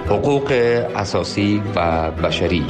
حقوق اساسی و بشری.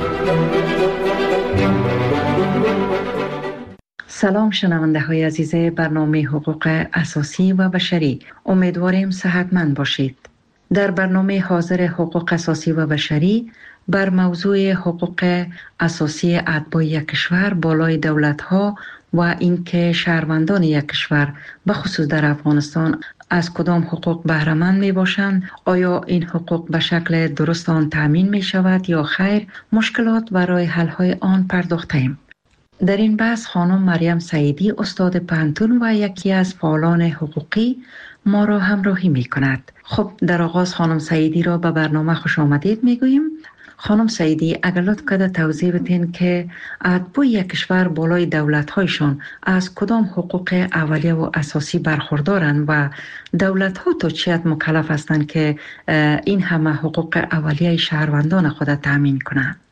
سلام شنونده های عزیز برنامه حقوق اساسی و بشری، امیدواریم صحتمند باشید. در برنامه حاضر حقوق اساسی و بشری بر موضوع حقوق اساسی اتباع یک کشور بالای دولت ها و اینکه شهروندان یک کشور به خصوص در افغانستان از کدام حقوق بهره مند می باشند، آیا این حقوق به شکل درست آن تامین می شود یا خیر، مشکلات و راه حل های آن پرداخته ایم. در این بحث خانم مریم سعیدی استاد پانتون و یکی از فعالان حقوقی ما را همراهی می کند. خب در آغاز خانم سعیدی را به برنامه خوش آمدید می گوییم. خانم سعیدی اگر لطف کنید توضیح بدین که اتباع یک کشور بالای دولت‌هایشان از کدام حقوق اولیه و اساسی برخوردارند و دولت‌ها تا چه حد مکلف هستند که این همه حقوق اولیه شهروندان خود تامین کنند؟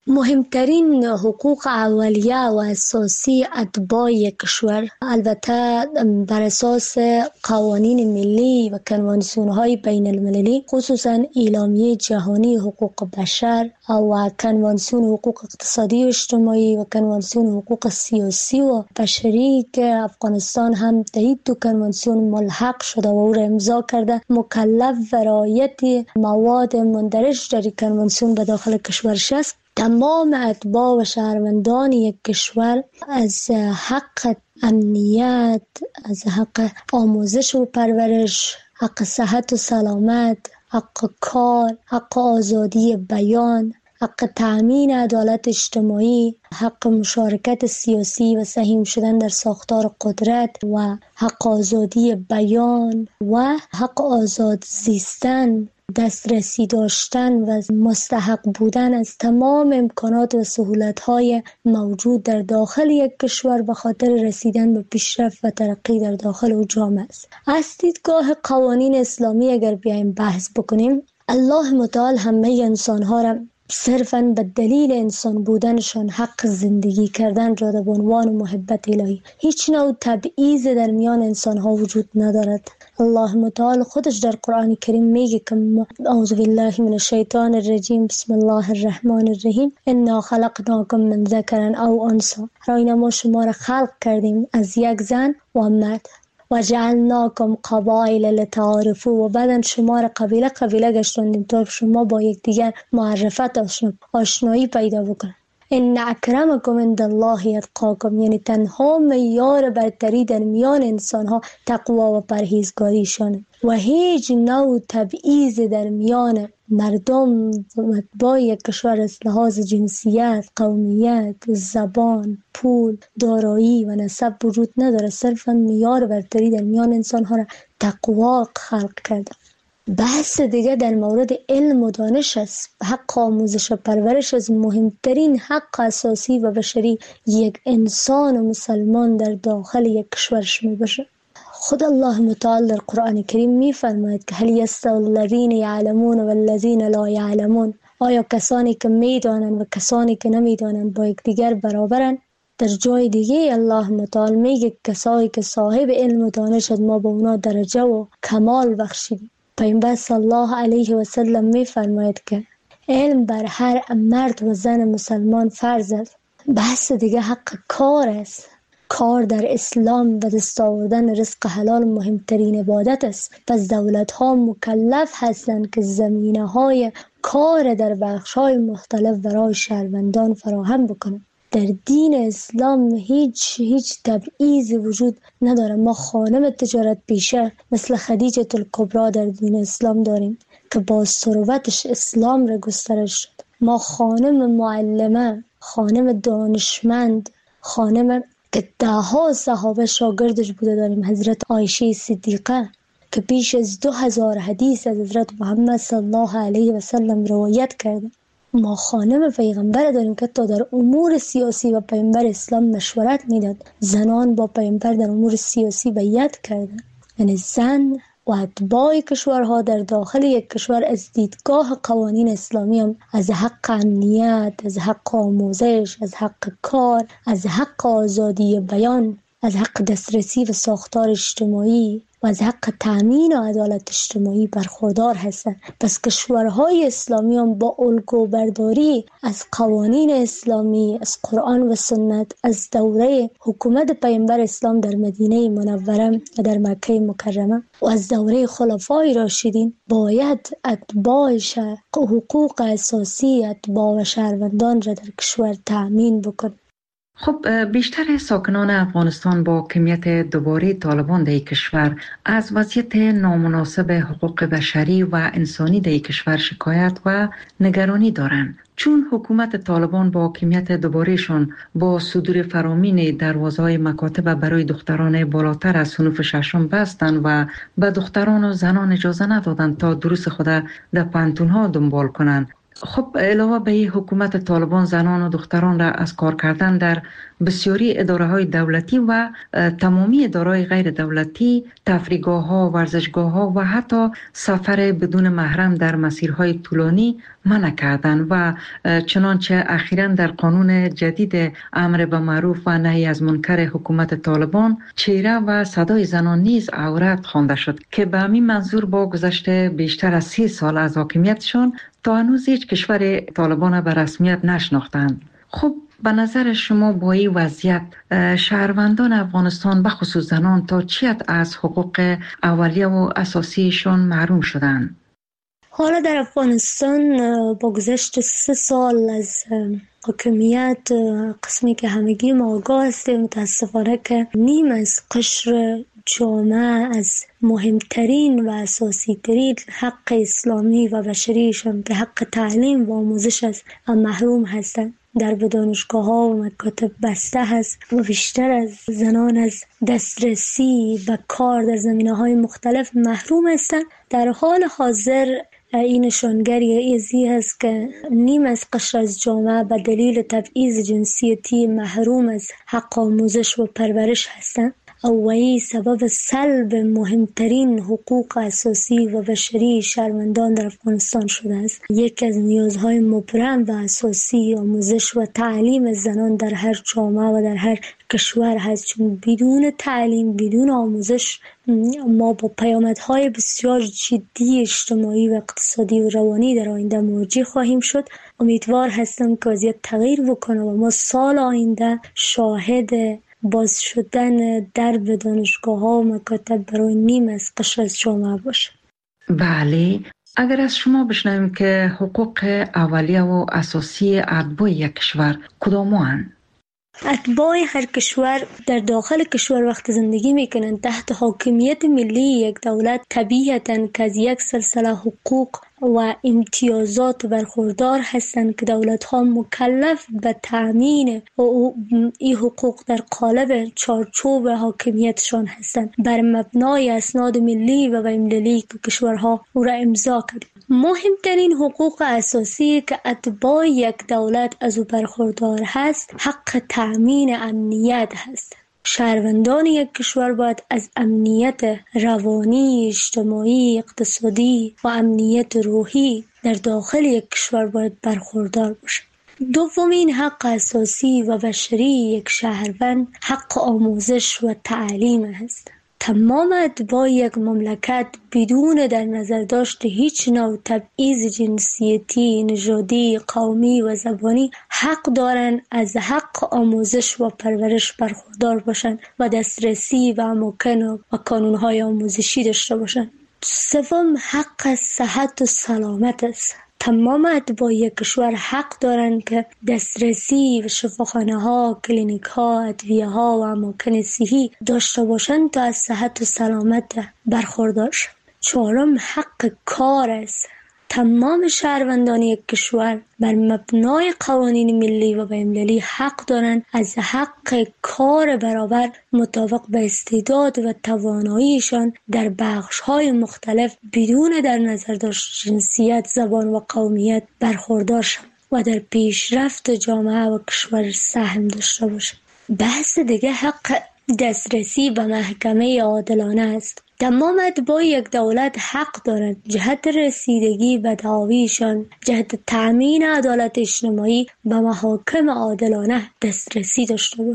مهمترین حقوق اولیه و اساسی اتباع یک کشور البته بر اساس قوانین ملی و کنوانسیون‌های بین المللی، خصوصا اعلامیه جهانی حقوق بشر و کنوانسیون حقوق اقتصادی و اجتماعی و کنوانسیون حقوق سیاسی و بشری که افغانستان هم در این دو کنوانسیون ملحق شده و او را امضا کرده، مکلف و رعایت مواد مندرج در کنوانسیون به داخل کشورش است. تمام اتباع و شهروندان یک کشور از حق امنیت، از حق آموزش و پرورش، حق صحت و سلامت، حق کار، حق آزادی بیان، حق تأمین عدالت اجتماعی، حق مشارکت سیاسی و سهیم شدن در ساختار قدرت و حق آزادی بیان و حق آزاد زیستن، دسترسی داشتن و مستحق بودن از تمام امکانات و سهولت‌های موجود در داخل یک کشور به خاطر رسیدن به پیشرفت و ترقی در داخل او جامعه است. از دیدگاه قوانین اسلامی اگر بیایم بحث بکنیم، الله متعال همه انسان‌ها را صرفاً به دلیل انسان بودنشان حق زندگی کردن را به عنوان محبت الهی، هیچ نوع تبعیض در میان انسان‌ها وجود ندارد. الله متعال خودش در قرآن کریم میگه که اعوذ بالله من الشیطان الرجیم بسم الله الرحمن الرحیم انا خلقناکم من ذکر او انثی، راینا ما شما را خلق کردیم از یک زن و مرد و جعلناکم قبائل لتعارفوا، و بعدن شما را قبیله قبیله گشتاندیم تا شما با یکدیگر معرفت آشنایی پیدا بکنید. ان اکرمکم عند الله اتقاکم، یعنی تنها معیار برتری در میان انسان‌ها تقوا و پرهیزگاریشانه و هیچ نوع تبعیض در میان مردم با یک کشور از لحاظ جنسیت، قومیت، زبان، پول، دارایی و نسب وجود نداره. صرفاً معیار برتری در میان انسان‌ها را تقوا خلق کرده. بحث دیگه در مورد علم و دانش است. حق آموزش و پرورش از مهمترین حق اساسی و بشری یک انسان و مسلمان در داخل یک کشورش می باشه. خود الله متعال در قرآن کریم می فرماید که هل یستوی الذین یعلمون و الذین لا یعلمون، آیا کسانی که می دانند و کسانی که نمی دانند با یکدیگر برابرند؟ در جای دیگه الله متعال میگه کسایی که صاحب علم و دانش ما به اونا درجه و کمال بخشیدیم. پیامبر صلی الله علیه و سلم می فرماید که علم بر هر مرد و زن مسلمان فرض است. بحث دیگه حق کار است. کار در اسلام و دست آوردن رزق حلال مهمترین عبادت است. پس دولت ها مکلف هستند که زمینه های کار در بخش های مختلف برای شهروندان فراهم بکنند. در دین اسلام هیچ تبعیضی وجود نداره. ما خانم تجارت پیشه مثل خدیجه الکبری در دین اسلام داریم که با ثروتش اسلام را گسترش شد. ما خانم معلمه، خانم دانشمند، خانم که دهها صحابه شاگردش بوده داریم، حضرت عایشه صدیقه که بیش از 2000 حدیث از حضرت محمد صلی الله علیه و سلم روایت کرده. ما خانم پیغمبر داریم که تا در امور سیاسی و پیغمبر اسلام مشورت میداد. زنان با پیغمبر در امور سیاسی بیعت کردند. یعنی زن و اتباع کشورها در داخل یک کشور از دیدگاه قوانین اسلامی هم از حق امنیت، از حق آموزش، از حق کار، از حق آزادی بیان، از حق دسترسی و ساختار اجتماعی، و از حق تأمین و عدالت اجتماعی برخوردار هستند. پس کشورهای اسلامی هم با الگوبرداری از قوانین اسلامی، از قرآن و سنت، از دوره حکومت پیامبر اسلام در مدینه منوره و در مکه مکرمه و از دوره خلفای راشدین باید اتباع حقوق اساسی اتباع و شهروندان را در کشور تأمین بکن. خب بیشتر ساکنان افغانستان با کمیت دوباره طالبان در کشور از وضعیت نامناسب حقوق بشری و انسانی در کشور شکایت و نگرانی دارند، چون حکومت طالبان با کمیت دوبارهشان با صدور فرامین دروازه‌های مکاتب برای دختران بالاتر از صنف ششم بستند و به دختران و زنان اجازه ندادند تا دروس خود در پانتون‌ها دنبال کنند. خب علاوه به این حکومت طالبان زنان و دختران را از کار کردن در بسیاری اداره‌های دولتی و تمامی اداره‌های غیر دولتی، تفریحگاه‌ها، ورزشگاه‌ها و حتی سفر بدون محرم در مسیرهای طولانی منع کردند و چنانچه اخیراً در قانون جدید امر به معروف و نهی از منکر حکومت طالبان چهره و صدای زنان نیز عورت خوانده شد که به همین منظور با گذشت بیشتر از 30 سال از حاکمیتشان تا هنوز هیچ کشور طالبان به رسمیت نشناختند. خب به نظر شما با این وضعیت شهروندان افغانستان به خصوص زنان تا چی حد از حقوق اولیه و اساسیشان محروم شدند؟ حالا در افغانستان با گذشت 3 سال از حاکمیت، قسمی که همگی ما آگاه هستیم متاسفانه که نیم از قشر جامعه از مهمترین و اساسی ترین حق اسلامی و بشریشان که حق تعلیم و آموزش است محروم هستند. در دانشگاه ها و مکاتب بسته هست و بیشتر از زنان از دسترسی به کار در زمینه های مختلف محروم هستند. در حال حاضر این نشانگری ازی هست که نیم از قشر از جامعه به دلیل تبعیض جنسیتی محروم از حق آموزش و پرورش هستند و این سبب سلب مهمترین حقوق اساسی و بشری شهروندان در افغانستان شده است. یکی از نیازهای مبرم و اساسی آموزش و تعلیم زنان در هر جامعه و در هر کشور هست، چون بدون تعلیم، بدون آموزش ما با پیامدهای بسیار جدی اجتماعی و اقتصادی و روانی در آینده مواجه خواهیم شد. امیدوار هستم که وضعیت تغییر بکنه و ما سال آینده شاهد باز شدن درب دانشگاه‌ها و مکاتب برای نیم از قشر از جامعه باشه. بله، اگر از شما بشنویم که حقوق اولیه و اساسی اتباع یک کشور کدام‌اند؟ اتباع هر کشور در داخل کشور وقت زندگی میکنند تحت حاکمیت ملی یک دولت، طبیعتاً که از یک سلسله حقوق و امتیازات برخوردار هستند که دولت‌ها مکلف به تأمین این حقوق در قالب چارچوب حاکمیتشان هستند بر مبنای اسناد ملی و بین‌المللی که کشورها او را امضا کرد. مهمترین حقوق اساسی که اتباع یک دولت از او برخوردار هست حق تأمین امنیت هست. شهروندان یک کشور باید از امنیت روانی، اجتماعی، اقتصادی و امنیت روحی در داخل یک کشور باید برخوردار باشند. دومین حق اساسی و بشری یک شهروند حق آموزش و تعلیم است. تمام اتباع یک مملکت بدون در نظر داشت هیچ نوع تبعیض جنسیتی، نژادی، قومی و زبانی حق دارند از حق آموزش و پرورش برخوردار باشند و دسترسی و اماکن و کانون‌های آموزشی داشته باشند. سوم حق صحت و سلامت است. تمام اتباع یک کشور حق دارند که دسترسی به شفاخانه‌ها، کلینیک‌ها، ادویه‌ها و اماکن صحی داشته باشند تا از صحت و سلامت برخوردار شوند. چهارم حق کار است. تمام شهروندان یک کشور بر مبنای قوانین ملی و بین‌المللی حق دارند از حق کار برابر مطابق به استعداد و تواناییشان در بخش‌های مختلف بدون در نظر داشت جنسیت، زبان و قومیت برخوردار شوند و در پیشرفت جامعه و کشور سهم داشته باشند. بحث دیگه حق دسترسی به محکمه عادلانه است. تمام اتباع یک دولت حق دارند جهت رسیدگی به دعاویشان، جهت تأمین عدالت اجتماعی به محاکم عادلانه دسترسی داشته باشند.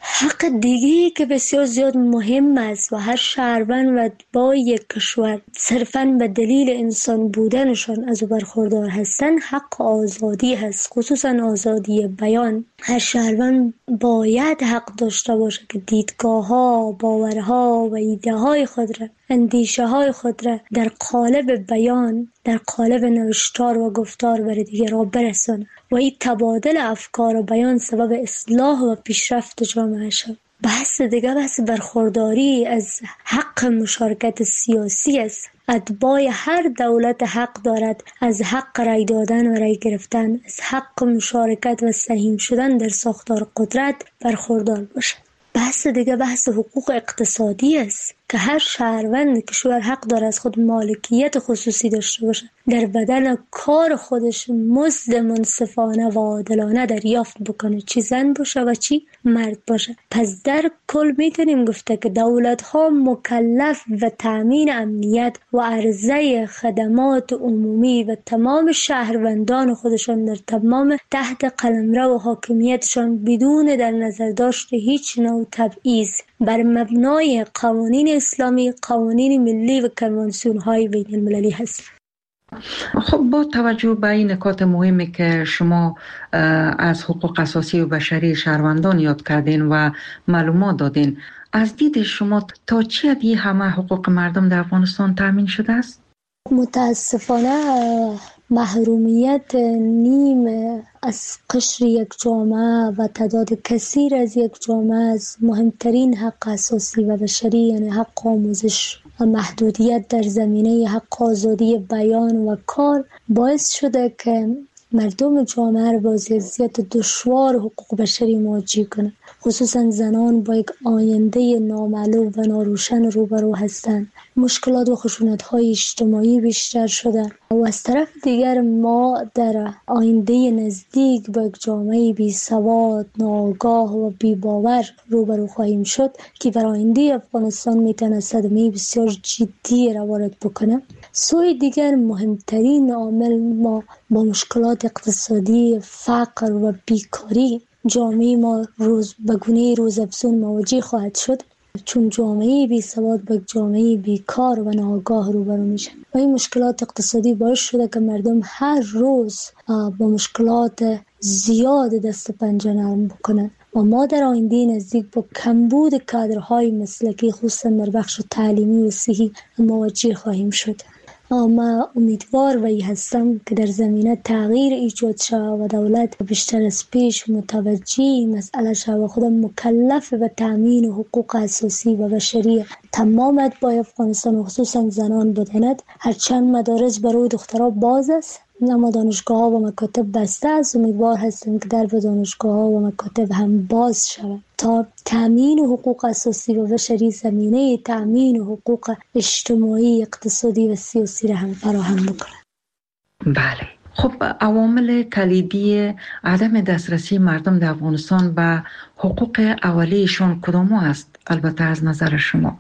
حق دیگه که بسیار زیاد مهم است و هر شهروند و با یک کشور صرفاً به دلیل انسان بودنشان از او برخوردار هستند حق آزادی هست، خصوصاً آزادی بیان. هر شهروند باید حق داشته باشه که دیدگاه‌ها، باورها و ایده‌های خود را، اندیشه‌های خود را در قالب بیان، در قالب نوشتار و گفتار بر دیگران برساند و این تبادل افکار و بیان سبب اصلاح و پیشرفت جامعه شد. بحث دیگه بحث برخورداری از حق مشارکت سیاسی است. اتباع هر دولت حق دارد از حق رای دادن و رای گرفتن، از حق مشارکت و سهیم شدن در ساختار قدرت برخوردار باشد. بحث دیگه بحث حقوق اقتصادی است که هر شهروند کشور حق داره از خود مالکیت خصوصی داشته باشه، در بدن کار خودش مزد منصفانه و عادلانه دریافت بکنه، چی زن باشه و چی مرد باشه. پس در کل میتونیم گفته که دولت ها مکلف و تامین امنیت و عرضه خدمات عمومی و تمام شهروندان خودشان در تمام تحت قلمرو و حاکمیتشان بدون در نظر داشت هیچ نوع تبعیض بر مبنای قوانین اسلامی، قوانین ملی و کنوانسیون‌های بین المللی هست. خب با توجه به این نکات مهمی که شما از حقوق اساسی و بشری شهروندان یاد کردین و معلومات دادین، از دید شما تا چه حدی همه حقوق مردم در افغانستان تامین شده است؟ متاسفانه محرومیت نیم از قشر یک جامعه و تعداد کثیر از یک جامعه از مهمترین حق اساسی و بشری، یعنی حق آموزش و محدودیت در زمینه حق آزادی بیان و کار، باعث شده که مردم جامعه را با وضعیت دشوار حقوق بشری مواجه کنند. خصوصا زنان با یک آینده نامعلوم و ناروشن روبرو هستند. مشکلات و خشونت‌های اجتماعی بیشتر شده و از طرف دیگر ما در آینده نزدیک با یک جامعه بی سواد، ناآگاه و بی باور روبرو خواهیم شد که بر آینده افغانستان میتونه صدمه بسیار جدی را وارد بکنه. سوی دیگر مهمترین عامل ما با مشکلات اقتصادی، فقر و بیکاری جامعه ما به گونه روزافزون مواجه خواهد شد، چون جامعه بی سواد با جامعه بیکار و ناآگاه روبرو میشه و این مشکلات اقتصادی باعث شده که مردم هر روز با مشکلات زیاد دست پنجه نرم بکنن و ما در آینده نزدیک با کمبود کادرهای مسلکی خصوصا در بخش تعلیمی و صحی مواجه خواهیم شد. ما امیدوار و هستم که در زمینه تغییر ایجاد شود و دولت بیشتر از پیش متوجه مسئله شود و خود مکلف به تامین حقوق اساسی و بشری تمام اتباع افغانستان و خصوصا زنان بداند. هرچند مدارس برای دخترها باز است اما دانشگاه‌ها و مکاتب بسته است. امیدوار هستم که در دانشگاه‌ها و مکاتب هم باز شود تا تامین حقوق اساسی و بشری زمینه تامین حقوق اجتماعی، اقتصادی و سیاسی را هم فراهم بکنه. بله. خب عوامل کلیدی عدم دسترسی مردم در افغانستان به حقوق اولیه‌شان کدام است؟ البته از نظر شما.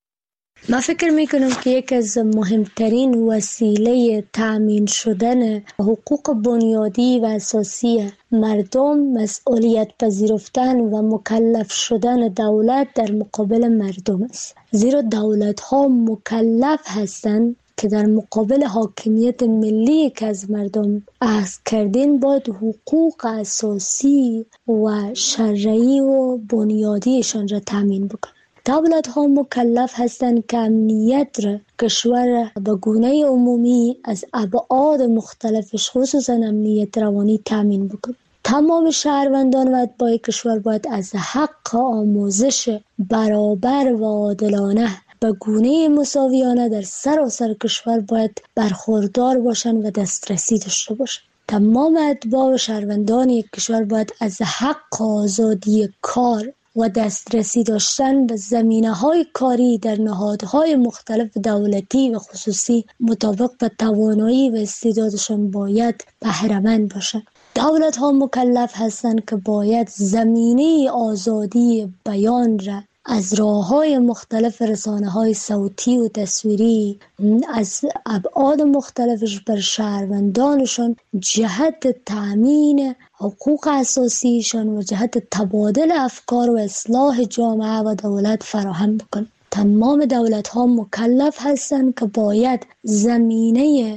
من فکر میکنم که یکی از مهمترین وسیله تامین شدن حقوق بنیادی و اساسی مردم مسئولیت پذیرفتن و مکلف شدن دولت در مقابل مردم است. زیرا دولت ها مکلف هستند که در مقابل حاکمیت ملی که از مردم اخذ کردین باید حقوق اساسی و شرعی و بنیادیشان را تامین بکنند. دولت ها مکلف هستند که امنیت را کشور به گونه عمومی از ابعاد مختلفش خصوصا امنیت روانی تامین بکنند. تمام شهروندان و اتباع کشور باید از حق آموزش برابر و عادلانه به گونه مساویانه در سراسر کشور باید برخوردار باشند و دسترسی داشته باشند. تمام اتباع و شهروندان یک کشور باید از حق آزادی کار و دسترسی داشتن به زمینه‌های کاری در نهادهای مختلف دولتی و خصوصی مطابق به توانایی و استعدادشان باید بهره‌مند باشند. دولت ها مکلف هستند که باید زمینه آزادی بیان را از راه‌های مختلف رسانه‌های صوتی و تصویری از ابعاد مختلفش بر شهروندانشان جهت تأمین حقوق اساسیشان و جهت تبادل افکار و اصلاح جامعه و دولت فراهم بکن. تمام دولت‌ها مکلف هستند که باید زمینه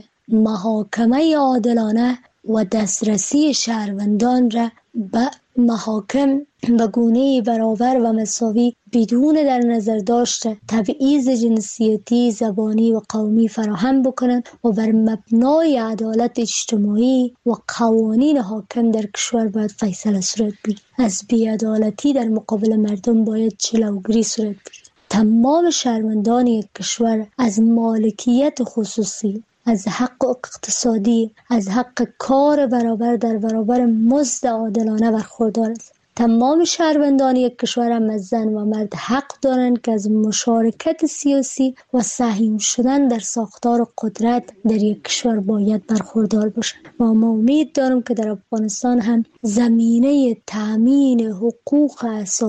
محاکمه عادلانه و دسترسی شهروندان را به محاکم به گونه برابر و مساوی بدون در نظر داشته تبعیض جنسیتی، زبانی و قومی فراهم بکنند و بر مبنای عدالت اجتماعی و قوانین حاکم در کشور باید فیصله صورت بگیرد. از بی‌عدالتی در مقابل مردم باید جلوگیری صورت بگیرد. تمام شهروندان یک کشور از مالکیت خصوصی، از حق اقتصادی، از حق کار برابر در برابر مزد عادلانه برخوردار است. تمام شهروندان یک کشور هم از زن و مرد حق دارند که از مشارکت سیاسی و سهم شدن در ساختار قدرت در یک کشور باید برخوردار باشند. و ما امید دارم که در افغانستان هم زمینه تأمین حقوق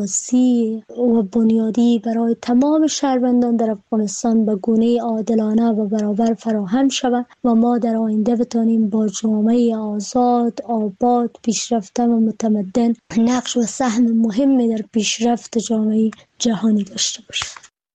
اساسی و بنیادی برای تمام شهروندان در افغانستان به گونه عادلانه و برابر فراهم شود و ما در آینده بتانیم با جامعه آزاد، آباد، پیشرفته و متمدن نقش و سهم مهمی در پیشرفت جامعه جهانی داشته باشیم.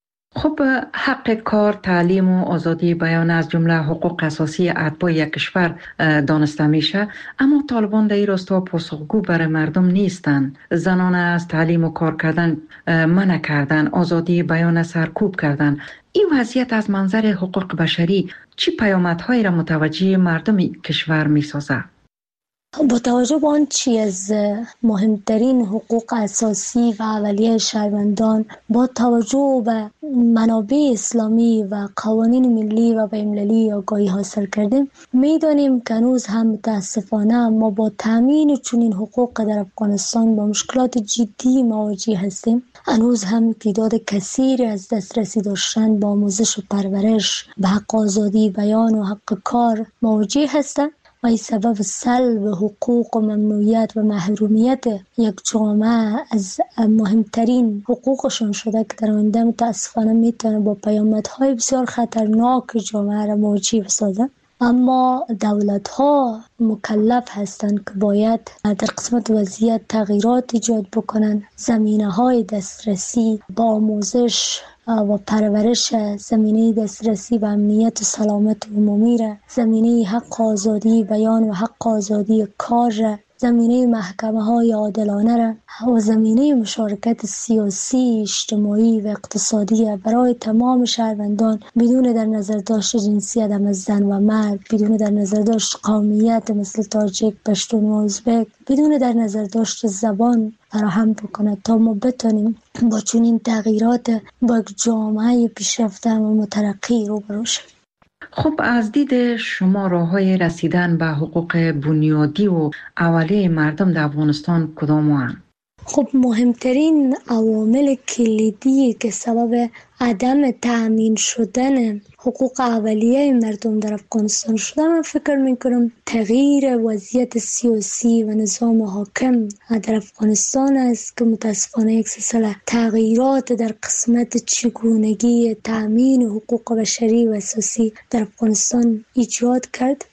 خب حق کار، تعلیم و آزادی بیان از جمله حقوق اساسی اتباع یک کشور دانسته میشه، اما طالبان در این راستا پاسخگو برای مردم نیستند. زنان از تعلیم و کار کردن منع کردن، آزادی بیان سرکوب کردن. این وضعیت از منظر حقوق بشری چی پیامدهایی را متوجه مردم کشور میسازه؟ با توجه به آنچه از مهمترین حقوق اساسی و اولیه شهروندان، با توجه به منابع اسلامی و قوانین ملی و بین‌المللی آگاهی حاصل کردیم، می‌دانیم که هنوز هم متاسفانه ما با تامین چنین حقوق در افغانستان با مشکلات جدی مواجه هستیم. هنوز هم تعداد کثیری از دسترسی داشتن با آموزش و پرورش، به حق آزادی بیان و حق کار مواجه هستند و این سبب سلب حقوق و ممنوعیت و محرومیت یک جامعه از مهمترین حقوقشون شده که در آینده متاسفانه میتونه با پیامدهای بسیار خطرناک جامعه را مواجه بسازه. اما دولت‌ها مکلف هستند که باید در قسمت وضعیت تغییرات ایجاد بکنند. زمینه‌های دسترسی با آموزش و پرورش، زمینه دسترسی به امنیت و سلامت عمومی را، زمینه حق آزادی بیان و حق آزادی کار را، زمینه محکمه‌های عادلانه را و زمینه مشارکت سیاسی، اجتماعی و اقتصادی برای تمام شهروندان بدون در نظر داشت جنسیت از زن و مرد، بدون در نظر داشت قومیت مثل تاجیک، پشتون و ازبک، بدون در نظر داشت زبان فراهم بکنه تا ما بتونیم با چنین تغییرات با یک جامعه پیشرفته و مترقی روبرو شویم. خب از دید شما راه‌های رسیدن به حقوق بنیادی و اولیه مردم در افغانستان کدام هستند؟ خب مهمترین عوامل کلیدی که سبب عدم تأمین شدن حقوق اولیه مردم در افغانستان شده، من فکر میکنم تغییر وضعیت سیاسی و نظام حاکم در افغانستان است که متاسفانه یک سلسله تغییرات در قسمت چگونگی تأمین حقوق بشری و اساسی در افغانستان ایجاد کرد.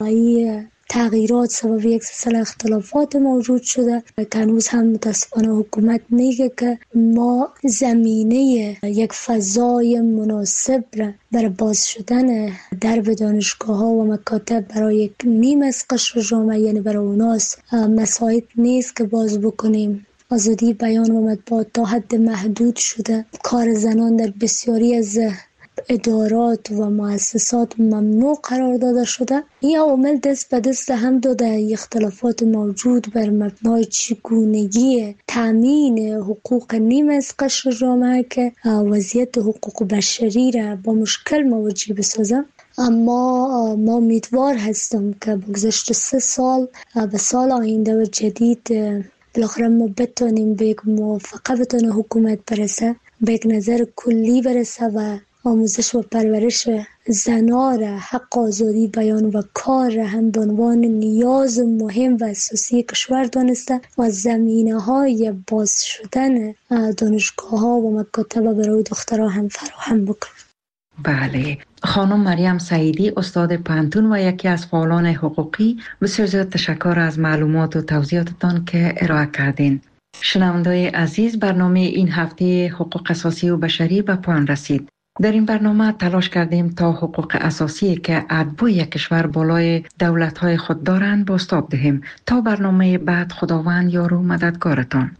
تغییرات سبب یک سلسله اختلافات موجود شده که هنوز هم متاسفانه حکومت میگه که ما زمینه یک فضای مناسب را برای باز شدن درب دانشگاه‌ها و مکاتب برای یک نیم از قشر جامعه، یعنی برای اوناس مساعد نیست که باز بکنیم. آزادی بیان و مطبوعات تا حد محدود شده. کار زنان در بسیاری از ادارات و مؤسسات ممنوع قرار داده شده. این عوامل دست به دست هم داده اختلافات موجود بر مبنای چگونگی تامین حقوق نیم از قشر جامعه که وضعیت حقوق بشری را با مشکل مواجه بسازه. اما ما امیدوار هستم که بگذشت 3 سال به سال آینده و جدید بالاخره ما بتونیم به یک موافقه بتونه حکومت برسه، به یک نظر کلی برسه و آموزش و پرورش زنان را حق آزادی بیان و کار را هم به عنوان نیاز مهم و اساسی کشور دانسته و زمینه‌های باز شدن دانشگاه‌ها و مکاتب برای دخترها هم فراهم بکنه. بله، خانم مریم سعیدی استاد پانتون و یکی از فعالان حقوقی، بسیار زیاد تشکر از معلومات و توضیحاتتان که ارائه کردین. شنونده‌های عزیز، برنامه این هفته حقوق اساسی و بشری به پایان رسید. در این برنامه تلاش کردیم تا حقوق اساسی که اتباع یک کشور بالای دولت‌های خود دارند بازتاب دهیم. تا برنامه بعد، خداوند یار و مددگارتان.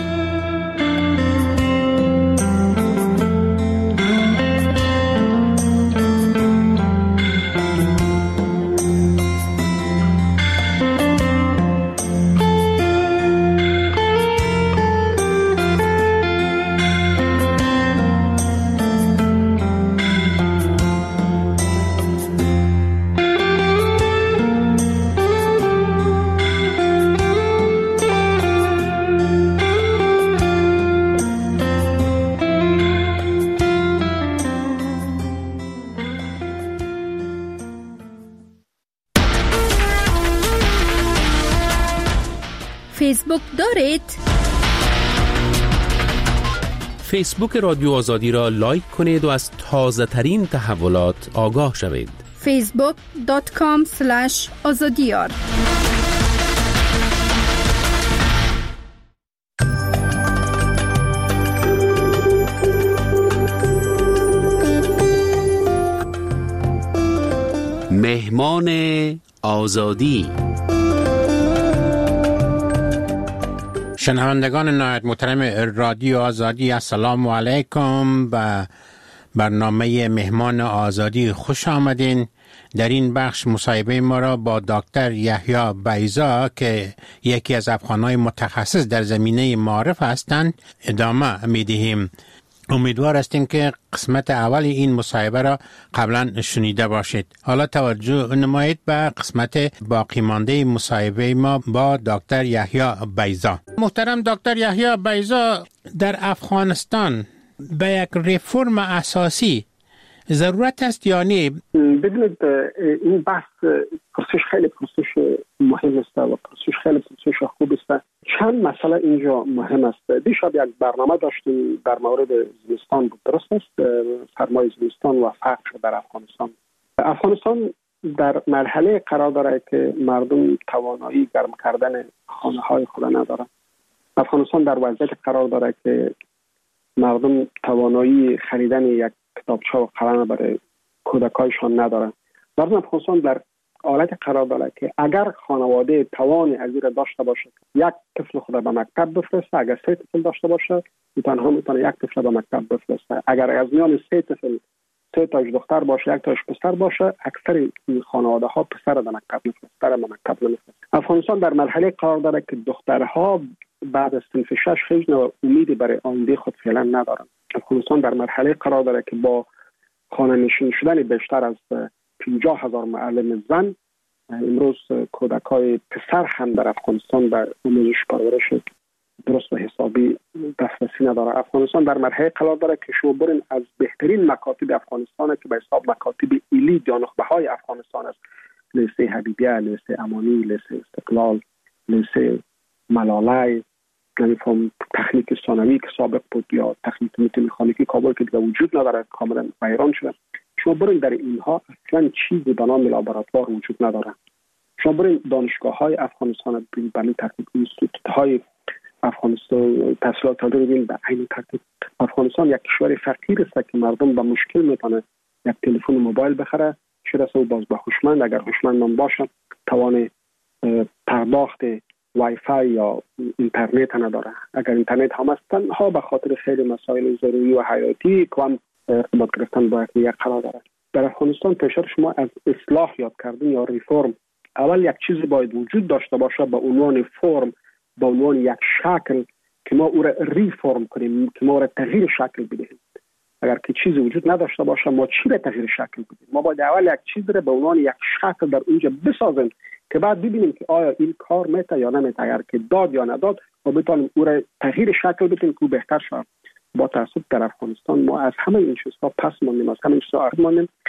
فیسبوک دارید؟ فیسبوک رادیو آزادی را لایک کنید و از تازه ترین تحولات آگاه شوید. facebook.com/azadiyar مهمان آزادی. شنوندگان نهایت محترم رادیو آزادی، السلام علیکم. به برنامه مهمان آزادی خوش آمدین. در این بخش مصاحبه ما را با دکتر یحیی بیضا که یکی از افغان‌های متخصص در زمینه معارف هستند ادامه می‌دهیم. امیدوار هستیم که قسمت اول این مصاحبه را قبلا شنیده باشید. حالا توجه نمایید به قسمت باقی مانده مصاحبه ما با دکتر یحیی بیضا. محترم دکتر یحیی بیضا، در افغانستان به یک ریفرم اساسی ضرورت است یا نه؟ ببینید، این بحث پرسش خیلی پرسش مهم است و پرسش خیلی پرسش خوب است. چند مسئله اینجا مهم است. دیشب یک برنامه داشتیم در مورد زمستان بود، درست است؟ سرمای زمستان و فقر در افغانستان. افغانستان در مرحله قرار داره که مردم توانایی گرم کردن خانه های خود ندارند. افغانستان در وضعیت قرار داره که مردم توانایی خریدن یک کتابچه و قلم برای کودکایشان ندارند. مردم افغانستان در حالت قرار داره که اگر خانواده توان از این داشته باشه یک طفل خود به مکتب بفرسته، اگر 3 طفل داشته باشه میتونه یک طفل به مکتب بفرسته. اگر از میان 3 طفل 3 تاش دختر باشه 1 تاش پسر باشه، اکثر این خانواده ها پسر به مکتب نمیفرسته. افغانستان در مرحله قرار داره که دخترها بعد از صنف 6 هیچ نوع امیدی برای آینده خود فعلا ندارند. افغانستان در مرحله قرار داره که با خانه نشین شدن بیشتر از 50,000 معلم زن، امروز کودکای پسر هم در افغانستان به آموزش پرورش درست و حسابی دسترسی نداره. افغانستان در مرحله قرار داره که شما برین از بهترین مکاتب افغانستان که به حساب مکاتب ایلی یا نخبه های افغانستان است، لیسه حبیبیه، لیسه امانی، لیسه استقلال، لیسه ملالای، یعنی تخنیک ثانوی که سابق بود، یا تخنیک مکانیکی کابل که دیگه وجود نداره، کاملا ویران شده. شما برین در اینها اصلا چیزی به نام لابراتوار وجود نداره. شما برین دانشگاه های افغانستان به این ترتیب، اینستیتوت های افغانستان تحصیلات رو ببین به این ترتیب. افغانستان یک کشور فقیر است که مردم با مشکل میتونه یک تلفن موبایل بخره، چه رسه باز به هوشمند، اگر هوشمند نباشه توان پرداخت وای فای یا اینترنت نداره. اگر اینترنت هم است تنها به خاطر خیلی مسائل ضروری و حیاتی که هم ارتباط گرفتن با یک قرار داره. در افغانستان پیشتر شما از اصلاح یاد کردن یا ریفرم، اول یک چیزی باید وجود داشته باشه به عنوان فرم، به عنوان یک شکل که ما او را ریفرم کنیم، که ما او را تغییر شکل بدهیم. اگر که چیزی وجود نداشته باشه ما چی را تغییر شکل بدیم؟ ما باید اول یک چیز را به عنوان یک شکل در اونجا بسازیم که بعد ببینیم که آیا این کار میته یا نمیته. اگر که داد یا نداد ما بتونیم او را تغییر شکل بدیم که بهتر شه. با تاسف در افغانستان ما از همه این چیزها پس ماندیم، از همه این چیزها عقب ماندیم.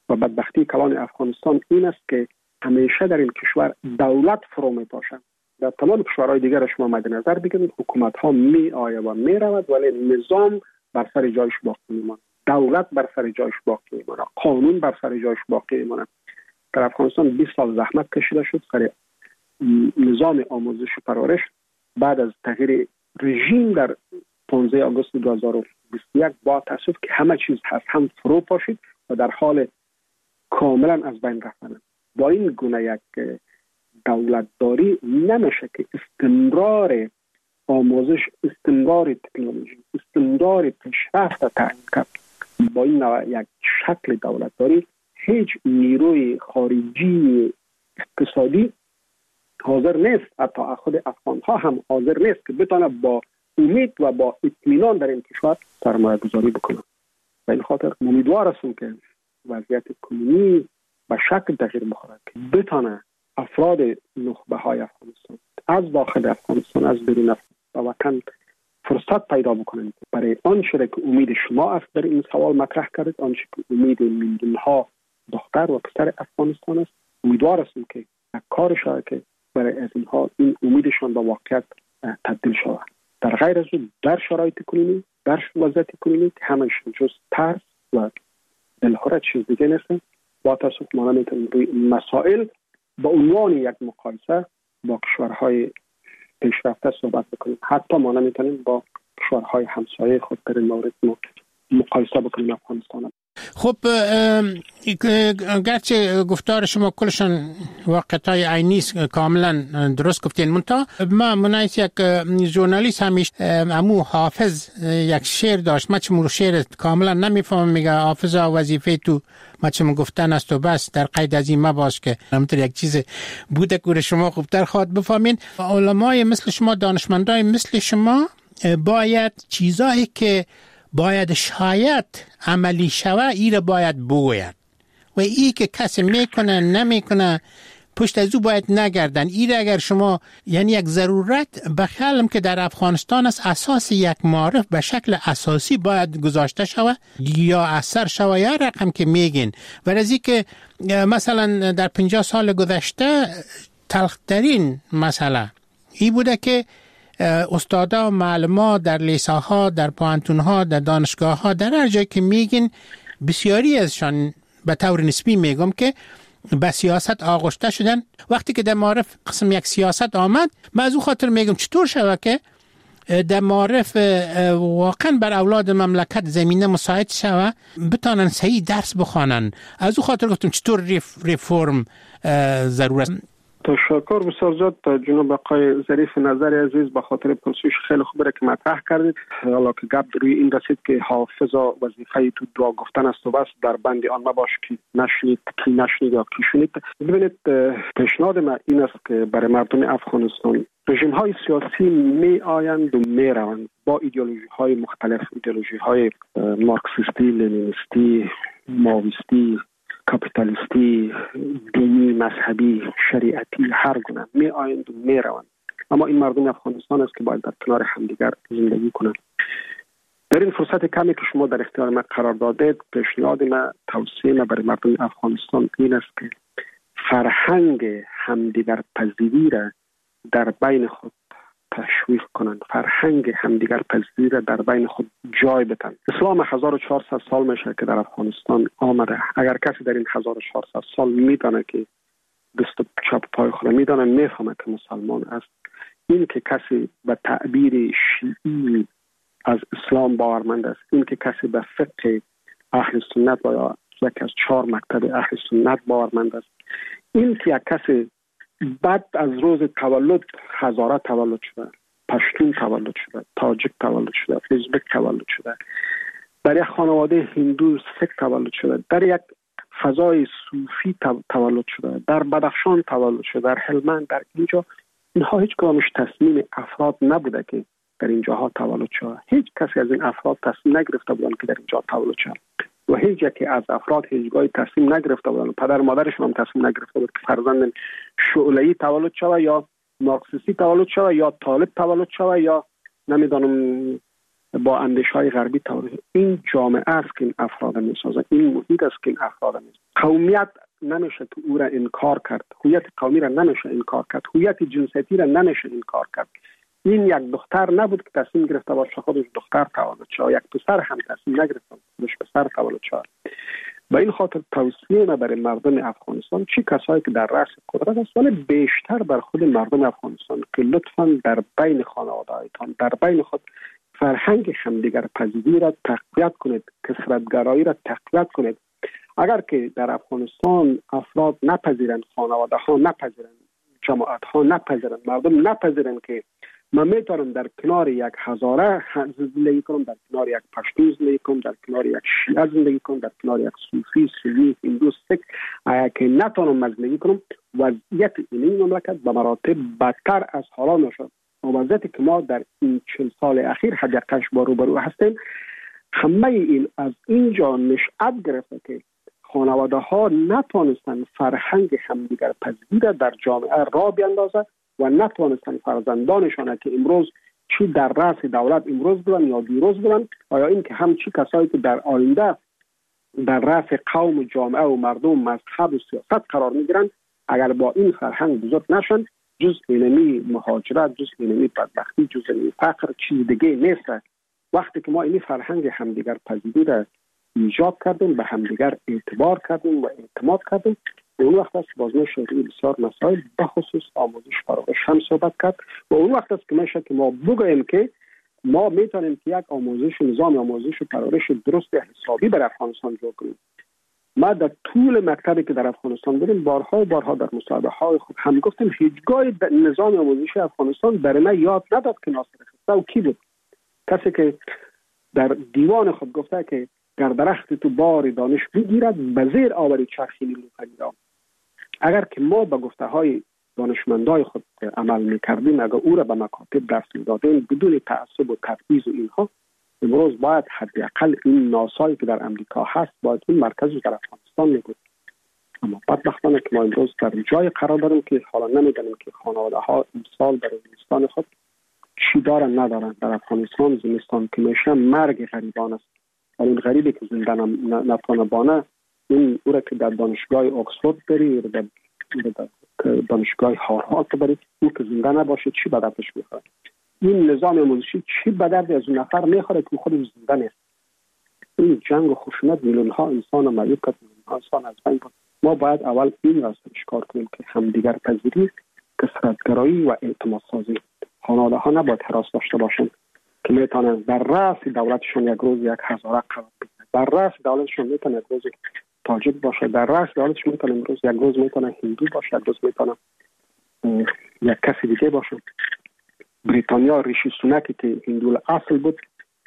و بدبختی کلان افغانستان این است که همیشه در این کشور دولت فرو میپاشد. در تمام کشورهای دیگر شما مد نظر بگیرید، حکومت ها می آید و می رود ولی نظام بر سر جایش باقی میماند، دولت بر سر جایش باقی میماند، قانون بر سر جایش باقی میماند. در افغانستان 20 سال زحمت کشیده شد سر نظام آموزش و پرورش. بعد از تغییر رژیم در 15 آگوست 2021 با تاسف که همه چیز هست هم فرو پاشید و در حال کاملا از بین رفتن. با این گونه یک دولت داری نمیشه که استمرار آموزش، استمرار تکنولوژی، استمرار پیشرفت تعیین کرد. با این نوع یک شکل دولت داری هیچ نیروی خارجی اقتصادی حاضر نیست، حتی خود افغان ها هم حاضر نیست که بتونه با امید و با اطمینان در این کشور سرمایه گذاری بکنه. و این خاطر امیدوار هستم که وضعیت کنونی به شکل تغییر بخوره که بتونه افراد نخبه های افغانستان از داخل افغانستان از بیرون افغانستان وطن فرصت پیدا بکنند برای آنچه که امید شما است در این سوال مطرح کردید، آنچه که امید میلیون ها دختر و پسر افغانستان است. امیدوار هستم که کار شده که برای از اینها این امیدشان به واقعیت تبدیل شود. در غیر از اون در شرایط کنونی، در وضعیت کنونی که همش جز ترس و دلخوره چیز دیگه نیست. با تاسف ما نمیتونیم روی مسائل با عنوان یک مقایسه با کشورهای پیشرفته صحبت بکنیم. حتی ما نمیتونیم با کشورهای همسایه خود در این مورد مقایسه بکنیم افغانستان. خب گرچه گفتار شما کلشان واقعیت‌های عینی کاملا درست گفتین، منتها ما منایت یک ژورنالیست همیشه امو حافظ یک شعر داشت، من چمون شعر کاملا نمیفهمم، میگه حافظا وظیفه تو ما چمون گفتن است و بس، در قید از این مباش که همونطور یک چیز بوده که شما خوبتر خواهد بفهمین. علمای مثل شما، دانشمندای مثل شما باید چیزایی که باید شاید عملی شوه ای را باید بگوید و ای که کسی میکنه نمیکنه پشت از او باید نگردن. ای را اگر شما یعنی یک ضرورت بخیالم که در افغانستان از اساس یک معرف به شکل اساسی باید گذاشته شوه یا اثر شوه یا رقم که میگین. ولی که مثلا در 50 سال گذشته تلخترین مسئله ای بوده که استادا و معلمان در لیساها، در پوانتونها، در دانشگاهها، در هر جایی که میگین بسیاری ازشان به طور نسبی میگم که به سیاست آغشته شدن. وقتی که در معرف قسم یک سیاست آمد، من از او خاطر میگم چطور شود که در معرف واقعا بر اولاد مملکت زمینه مساعد شود بتانن صحیح درس بخوانن. از او خاطر گفتم چطور ریفورم ضرورت. تشکر بسیار زیاد جناب آقای ظریف نظر عزیز، به خاطر پرسش خیلی خوبه که مطرح کردید. حالا که گپ روی این رسید که حافظا وظیفه تو دعا گفتن است و بس، در بند آن مباش که نشنید کی نشنید یا کی شنید. ببینید پیشنهاد من این است که برای مردم افغانستان رژیم های سیاسی می آیند و می روند با ایدئولوژی های مختلف، ایدئولوژی های مارکسیستی، لنینیستی، ماویستی، کاپیتالیستی، دینی، مذهبی، شریعتی، هر گونه می آیند و می روند. اما این مردم افغانستان است که باید در کنار همدیگر زندگی کنند. در این فرصت کمی که شما در اختیار من قرار دادید، پیشنهاد من، توصیه من برای مردم افغانستان این است که فرهنگ همدیگر پذیری را در بین خود تشویق کنند، فرهنگ همدیگر پذیری را در بین خود جای بدن. اسلام 1400 سال میشه که در افغانستان آمده. اگر کسی در این 1400 سال میدانه که دست چپ پای خود میدانه، میفهمه که مسلمان است. این که کسی به تعبیر شیعی از اسلام باورمند است، این که کسی به فقه اهل سنت و یا یکی از 4 مکتب اهل سنت باورمند است، این که یک کسی بعد از روز تولد هزاره تولد شده، پشتون تولد شده، تاجیک تولد شده، ازبک تولد شده، در یک خانواده هندو سیک تولد شده، در یک فضای صوفی تولد شده، در بدخشان تولد شده، در هلمند، در اینجا، اینها هیچ کدامش تصمیم افراد نبوده که در اینجاها تولد شده. هیچ کسی از این افراد تصمیم نگرفته بودن که در اینجا تولد شده و هیچ یکی از افراد هیچگاهی تصمیم نگرفته بودن، پدر مادرشون هم تصمیم نگرفته بود که فرزند شعله‌ای تولد شود یا مارکسیستی تولد شود یا طالب تولد شود یا نمیدانم با اندیشه‌های غربی تولد شود. این جامعه است که این افراد میسازه، این محیط است که این افراد میسازه. قومیت نمیشه که او را انکار کرد، هویت قومی را نمیشه انکار کرد، هویت جنسیتی را نمیشه انکار کرد. این یک دختر نبود که تصمیم گرفته باشه خودش دختر تواند شد، یک پسر هم تصمیم نگرفته خودش پسر تواند شد. به این خاطر توصیه ما برای مردم افغانستان، چی کسایی که در رأس قدرت است ولی بیشتر بر خود مردم افغانستان، که لطفاً در بین خانواده‌هایتان، در بین خود فرهنگ همدیگر پذیری را تقویت کنید، کثرت‌گرایی را تقویت کنید. اگر که در افغانستان افراد نپذیرند، خانواده ها نپذیرند، جماعت ها نپذیرند، مردم نپذیرند که من میتونم در کنار یک هزاره زندگی کنم، در کنار یک پشتو زندگی کنم، در کنار یک شیعه زندگی کنم، در کنار یک صوفی، سنی، هندو، سیک، که نتونم زندگی کنم، وضعیت این مملکت به مراتب بدتر از حالا نشد. وضعیتی که ما در این 40 سال اخیر حداقل با روبرو هستیم، همه این از اینجا نشأت گرفته که خانواده ها نتوانستن فرهنگ همدیگر پذیری در جامعه را بیندازه و نتوانستن فرزندانشان که امروز چی در رأس دولت امروز بودن یا دیروز بودن، آیا این که همچی کسایی که در آینده در رأس قوم و جامعه و مردم و مذهب و سیاست قرار میگیرن، اگر با این فرهنگ بزرگ نشن، جز اینمی مهاجرت، جز اینمی بدبختی، جز اینمی فقر چیز دیگه نیست. وقتی که ما این فرهنگ همدیگر پذیری را ایجاد کردیم، به همدیگر اعتبار کردیم و اعتماد کردیم، اون وقت است باز میشه بسیار مسائل بخصوص آموزش پرورش هم صحبت کرد و اون وقت است که میشه که ما بگوییم که ما میتونیم که یک آموزش نظام آموزش پرورش درست حسابی در افغانستان جور کنیم. ما در طول مکتبی که در افغانستان بودیم بارها در مصاحبه های خود هم گفتیم هیچگاه نظام آموزشی افغانستان در ما یاد نداد که ناصر خسرو و کی بود، کسی که در دیوان خود گفته که گر درخت تو بار دانش بگیرد به زیر آوری چرخی نیلوفری را. اگر که ما به گفته های دانشمندای خود عمل میکردیم، اگر او را به مکاتب درس میدادیم بدون تعصب و تبعیض و اینها، امروز باید حداقل این ناسایی که در امریکا هست باید این مرکزی در افغانستان میبود. اما بدبختانه که ما امروز در جای قرار داریم که حالا نمیدانیم که خانواده ها امسال برای زمستان خود چی دارن ندارن. در افغانستان زمستان که میشه مرگ غریبان است. این غریبی که زنده نتونه بانه، این او را که در دانشگاه اکسفورد بری، در دانشگاه هاروارد بری، او که زنده نباشه چی به دردش میخوره؟ این نظام آموزشی چی به درد از اون نفر میخوره که خودش زنده نیست؟ این جنگ و خشونت میلیون ها انسان معیوب کرد، میلیون ها انسان از بین برد. ما باید اول این را کار کنیم که همدیگر پذیری، کثرت‌گرایی و اعتماد سازی. خانواده ها نباید حراس داشته باشند که میتونن در رأس دولتشون یک روز یک هزاره قرار بگیرن، در رأس دولتشون میتونه یک روز تاجیک باشه، در رأس دولتشون میتونه امروز یک روز میتونه هندو باشه، یک روز میتونه یک کسی دیگه باشه. بریتانیا ریشی سوناکی که هندو اصل بود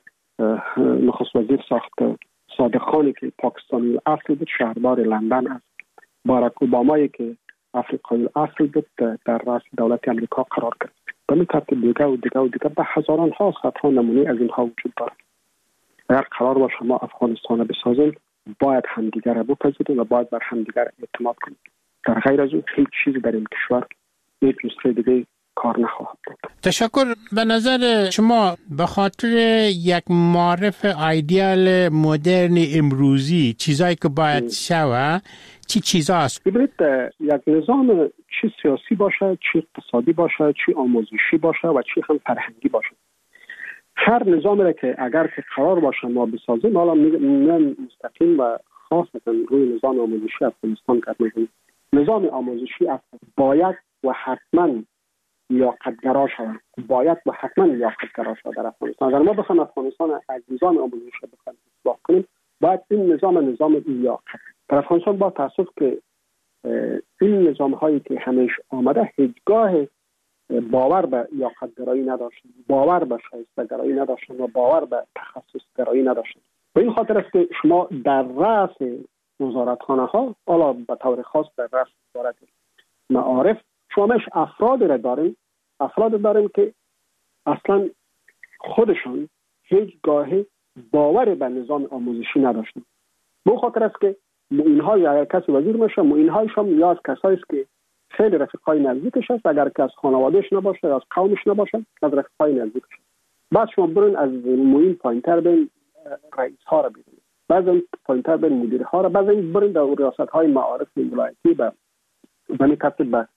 نخست وزیر ساخت، صادق خانی که پاکستانی اصل بود شهردار لندن است، باراک اوبامایی که افریقایی اصل بود در رأس دولت امریکا قرار گرفت. به این ترتیب دیگه و دیگه و دیگه به هزاران ها صدها نمونه از اینها وجود دارد. اگر قرار باشه ما افغانستان بسازیم، باید همدیگر را بپذیریم و باید بر همدیگر اعتماد کنیم. در غیر از اون هیچ چیزی در این کشور هیچ نسخه دیگه کار نخواهد بود. تشکر. به نظر شما به خاطر یک معرف ایدئال مدرن امروزی چیزایی که باید شوه چی چیزاست؟ ببینید یک نظام چی سیاسی باشه، چی اقتصادی باشه، چی آموزشی باشه و چی هم فرهنگی باشه، هر نظامی را که اگر که قرار باشه ما بسازیم، حالا من مستقیم و خاصتا روی نظام آموزشی افغانستان کار می‌کنیم. نظام آموزشی باید و حتما لیاقت‌گرا شود، باید و حتما لیاقت‌گرا شود در افغانستان. اگر ما بخوایم افغانستان از نظام آموزشی بخوایم اصلاح کنیم، باید این نظام لیاقت. در افغانستان با تاسف که این نظام هایی که همیشه آمده هیچگاه باور به لیاقت‌گرایی نداشتن، باور به شایسته‌گرایی نداشتن و باور به تخصص‌گرایی نداشتن. به این خاطر است که شما در رأس وزارتخانه ها، حالا به طور خاص در رأس وزارت معارف، شما افراد داریم که اصلا خودشون هیچگاه باور به نظام آموزشی نداشتن. به خاطر است که معین‌ها یا کسی وزیر میشه، معین‌هایش هم یا از کسایی است که خیلی رفیقای نزدیکش است، اگر که از خانوادهش نباشه یا از قومش نباشه، از رفیقای نزدیکش. بعد شما برین از معین پایین‌تر بین رئیس ها را ببینید. بعضی پایین‌تر برین مدیرها را، بعضی برین در ریاست‌های معارف ولایتی و به ترتیب به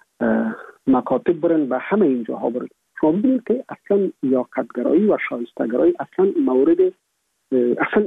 مکاتب برین و همه اینجاها برین. شما ببینید که اصلا لیاقت‌گرایی و شایسته‌گرایی اصلا مورد اصلا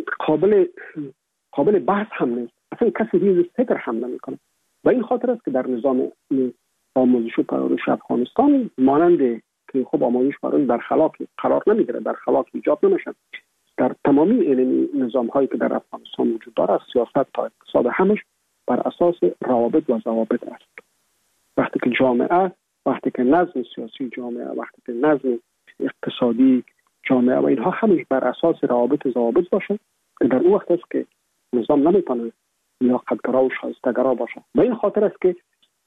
قابل بحث هم نیست. اصلا کسی ریز فکر هم نمی‌کنه. و این خاطر است که در نظام آموزش و پرورش افغانستان مانند که خب آموزش پرورش در خلاق قرار نمیگیره، در خلاق ایجاد نمیشه. در تمامی این نظام‌هایی که در افغانستان وجود داره، از سیاست تا اقتصاد، همش بر اساس روابط و ضوابط است. وقتی که جامعه، وقتی که نظم سیاسی جامعه، وقتی که نظم اقتصادی جامعه و اینها همش بر اساس روابط و ضوابط باشه، در اون وقت است که نظام نمیتونه لیاقت‌گرا و شایسته‌گرا باشه. به این خاطر است که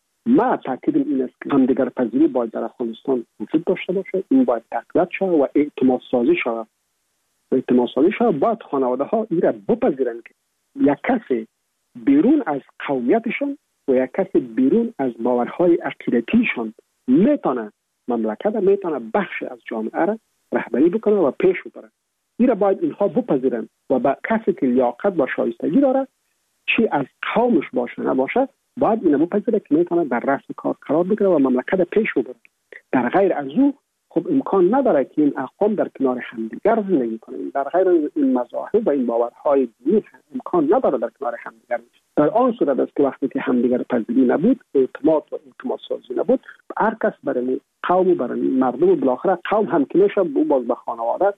ما تاکید این است که همدیگر پذیری باید در افغانستان وجود داشته باشه، این باید تقویت شود و اعتماد سازی شود. اعتماد سازی شود باید خانواده ها این را بپذیرند که یک کسی بیرون از قومیتشون و یک کسی بیرون از باورهای عقیدتیشون میتونه مملکت، میتونه بخش از جامعه را رهبری بکنه و پیش ببره. این را باید اینها بپذیرند و با کسی که لیاقت و شایستگی داره، چی از قومش باشه نباشه، باید اینو بپذیره که میتونه در رأس کار قرار بگیره و مملکت پیش ببره. در غیر از او خب امکان نداره که این اقوام در کنار همدیگر زندگی کنند. در غیر این مذاهب و این باورهای دینی امکان نداره در کنار همدیگر. در آن صورت است که وقتی که همدیگر پذیری نبود، اعتماد و اعتماد سازی نبود، هر کس برای قوم و برای مردم و بالاخره قوم هم که میشه باز به خانواده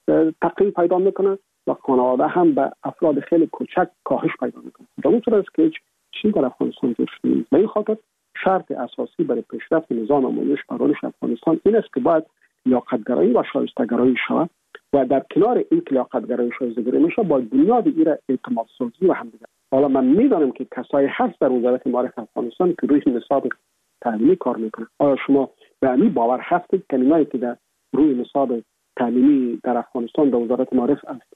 تقریب پیدا میکنه و خانواده هم به افراد خیلی کوچک کاهش پیدا میکنه. در اون صورت است که چیزی در افغانستان پیش نیست. به این خاطر شرط اساسی برای پیشرفت نظام آموزش پرورش افغانستان این است که باید لیاقت‌گرایی و شایسته‌گرایی شود و در کنار این لیاقت‌گرایی و شایسته‌گرایی میشه باید بنیاد این اعتماد سازی و همدیگر. حالا من میدانم که کسایی هست در وزارت معارف افغانستان که روی نصاب تعلیمی کار میکنه. آیا شما به این باور هستید که اینایی که در روی نصاب تعلیمی در افغانستان در وزارت معارف است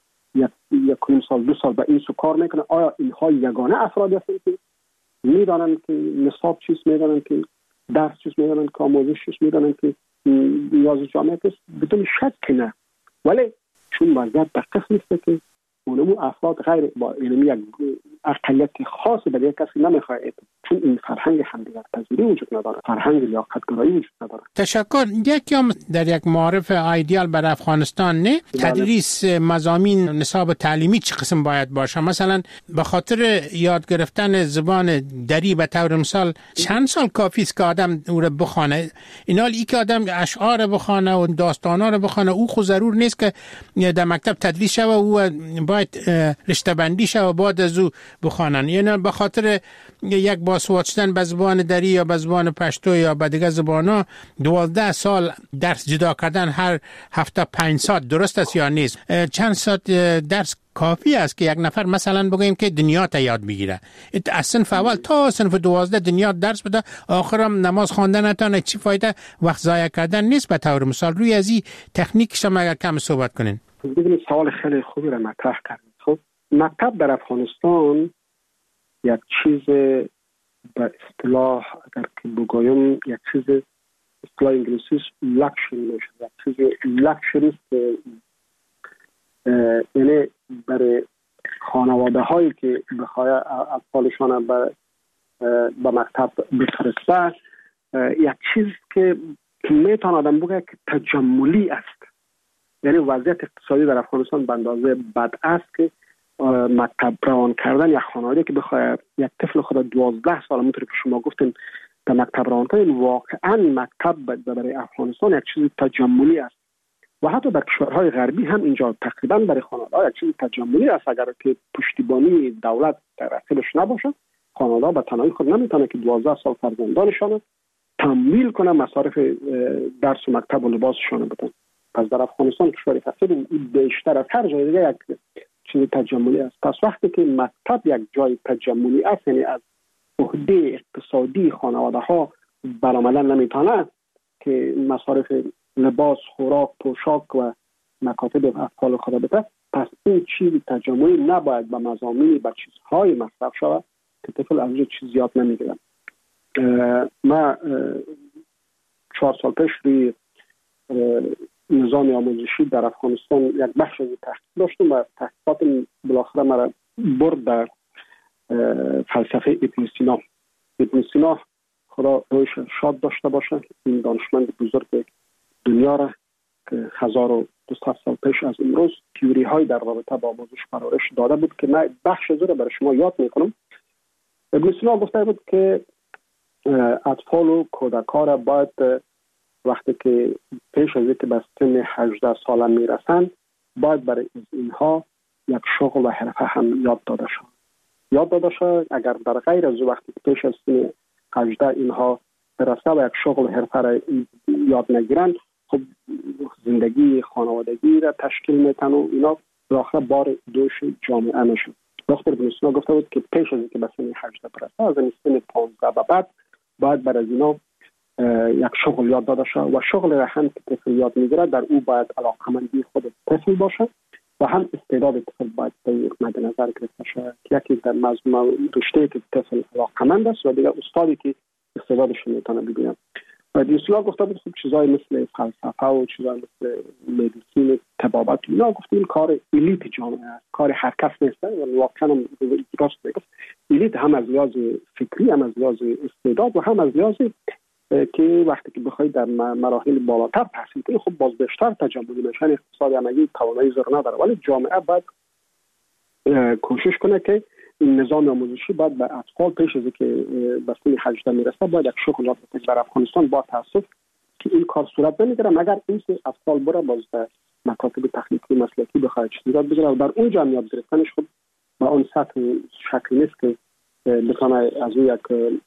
یک سال 2 سال به این سو کار میکنه، آیا اینها یگانه افرادی هستند که میدانند که نصاب چیست، میدانند که درس چیست، میدانند که آموزش چیست، میدانند که نیاز جامعه است؟ بدون شک نه. ولی چون وضعیت به قسم است که اونمو افراد غیر با علمی یک اقلیت خاص به یک کسی نمیخواد، چون این فرهنگ همدیگر پذیری وجود نداره، فرهنگ لیاقت‌گرایی وجود نداره. تشکر. یکی هم در یک معارف ایدئال بر افغانستان نه تدریس مضامین نصاب تعلیمی چه قسم باید باشه؟ مثلا به خاطر یاد گرفتن زبان دری به طور مثال چند سال کافی است که آدم او را بخونه؟ اینال ای که آدم اشعار بخونه و داستانا را بخونه او خود ضرور نیست که در مکتب تدریس شوه، او باید رشته بندی شوه و بعد از او بخوانن. یعنی به خاطر یک باسواد شدن به زبان دری یا به زبان پشتو یا به دیگر زبانا 12 سال درس جدا کردن هر هفته 5 ساعت درست است یا نیست؟ چند ساعت درس کافی است که یک نفر مثلا بگوییم که دنیا تا یاد بگیره؟ از صنف اول تا صنف 12 دنیا درس بده، آخرم نماز خواندن نتونه چی فایده؟ وقت ضایع کردن نیست. به طور مثال روی از این تکنیک شما اگر کم صحبت کنین. ببینید سوال خیلی خوبی را مطرح کردید. خب مکتب در افغانستان یک چیز به اصطلاح اگر که بگویم یک چیز اصطلاح انگلیسی لکشری میشه، یک چیز لکشری است، یعنی برای خانواده هایی که بخواه اطفالشان به مکتب بفرسته یک چیز که میتونه آدم بگه که تجملی است. یعنی وضعیت اقتصادی در افغانستان به اندازه بد است که مکتب روان کردن یک خانواده که بخواد یک طفل خود 12 سال همونطور که شما گفتین در مکتب روان کنه، واقعا مکتب برای افغانستان یک چیز تجملی است و حتی در کشورهای غربی هم اینجا تقریبا برای خانواده یک چیز تجملی است. اگر که پشتیبانی دولت در رقیبش نباشه، خانواده به تنهایی خود نمیتونه که 12 سال فرزندانشان تمویل کنه مصارف درس و مکتب و لباسشان بدن. پس در افغانستان کشور فقیر بیشتر از هر جای دیگه یک چیز تجملی است. پس وقتی که مکتب یک جای تجملی است، یعنی از عهده اقتصادی خانواده ها برآمدن نمیتونه که مصارف لباس، خوراک، پوشاک و مکاتب اطفال خود بده، پس این چیز تجملی نباید به مضامین به چیزهای مصرف شود که طفل از اونجا چیز یاد نمیگیرن. ما 4 سال پیش روی نظام آموزشی در افغانستان یک بخش از تحقیق داشتم و تحقیقات بالاخره مرا برد در فلسفه ابن سینا. ابن سینا خدا رویش شاد داشته باشه، این دانشمند بزرگ دنیا را که 1200 سال پیش از امروز تئوری های در رابطه با آموزش پرورش داده بود که من بخش از رو برای شما یاد میکنم. ابن سینا گفته بود که اطفال و کودکان را باید وقتی که پیش از اینکه به سن 18 ساله میرسند باید برای اینها یک شغل و حرفه هم یاد داده شد. اگر در غیر از وقتی که پیش از سن 18 اینها برسه و یک شغل و حرفه را یاد نگیرند، خب زندگی خانوادگی را تشکیل میتن و اینا بالاخره بار دوش جامعه میشن. دکتر ابن سینا گفته بود که پیش از اینکه به سن 18 برسه از این سن 15 به بعد باید برای اینا یک شغل یاد داده شد و شغل را هم که طفل یاد میگیره در او باید علاقمندی خود طفل باشه و هم استعداد طفل باید مد نظر گرفته شود. یکی در مضمون رشته که طفل علاقمند است و دیگر استادی که استعدادش میتونه ببینه. و دیسلا گفته بود خب چیزای مثل فلسفه و چیزای مثل مدیسین، طبابت، اینا گفتیم کار الیت جامعه است، کار هر کس نیست. و واقعا هم درست میگه الیت هم از لحاظ فکری، هم از لحاظ استعداد و هم از لحاظ که وقتی که بخواید در مراحل بالاتر تحصیل کنید خب باز بیشتر تجملی میشن. اقتصاد عملی توانایی زر نداره، ولی جامعه باید کوشش کنه که این نظام آموزشی باید به اطفال پیش از اینکه به سن 18 میرسه باید یک شغل یاد بده. در افغانستان با تاسف که این کار صورت نمیگیره مگر اینکه اطفال بره باز به مکاتب تخنیکی مسلکی بخواد یاد بگیره و در اونجا یاد گرفتنش خب با اون سطح شکلی نیست که بتونه از یک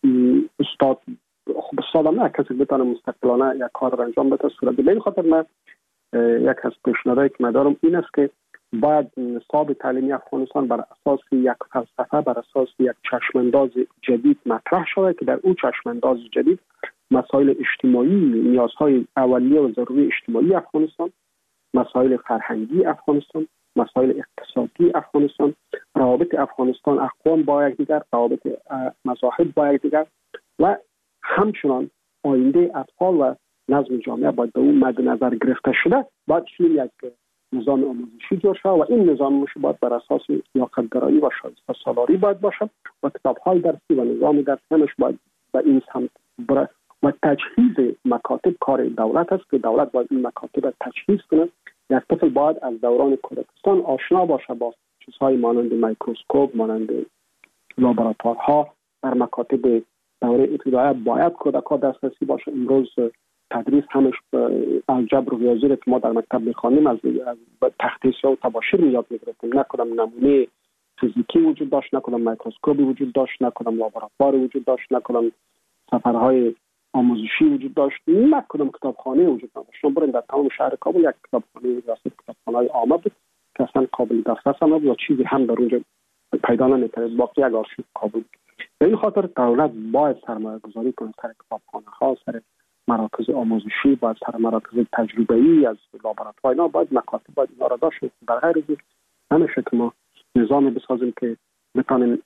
استاد خب استادم نه کسی بتونه مستقلانه یک کار را انجام بده صورت بده. این خاطر من یک از پیشنهادایی که من دارم این است که باید نصاب تعلیمی افغانستان بر اساس یک فلسفه، بر اساس یک چشمانداز جدید مطرح شده که در اون چشمانداز جدید مسائل اجتماعی، نیازهای اولیه و ضروری اجتماعی افغانستان، مسائل فرهنگی افغانستان، مسائل اقتصادی افغانستان، روابط افغانستان اقوام با یکدیگر، روابط مذاهب با یکدیگر و همچنان آینده اطفال و نظم جامعه باید به اون مد نظر گرفته شده. باید یک نظام آموزشی جور شد و این نظام آموزشی باید بر اساس لیاقت‌گرایی و شایسته سالاری باید باشد و کتاب‌های درسی و نظام درسی همش باید به این سمت بره و تجهیز مکاتب کار دولت است که دولت باید این مکاتب را تجهیز کنه. یک طفل باید از دوران کودکستان آشنا باشه با چیزهای مانند میکروسکوپ، مانند لابراتوارها. در مکاتب دوره ابتدایی باید کودک‌ها دسترسی باشه. امروز تدریس همش الجبر و ریاضی که ما در مکتب می‌خوانیم از تخته سیاه و تباشیر یاد می‌گرفتیم. نه کدام نمونه فیزیکی وجود داشت، نه کدام میکروسکوپی وجود داشت، نه کدام لابراتوار وجود داشت، نه کدام سفرهای آموزشی وجود داشت، نه کدام کتابخانه وجود نداشت. شما برید در تمام شهر کابل یک کتابخانه واسه کتابخانه‌های عامه بود که اصلا قابل دسترس نبود و چیزی هم در اونجا پیدا نمی‌کرد. باقی یک آرشیو کابل. به این خاطر دولت باید سرمایه‌گذاری کنه سر کتابخانه‌ها، سر مراکز آموزشی، باید سر مراکز تجربه‌ای از لابراتوار، اینا باید مکاتب باید اینا را داشت. در غیر از نمیشه که ما نظامی بسازیم که بتونیم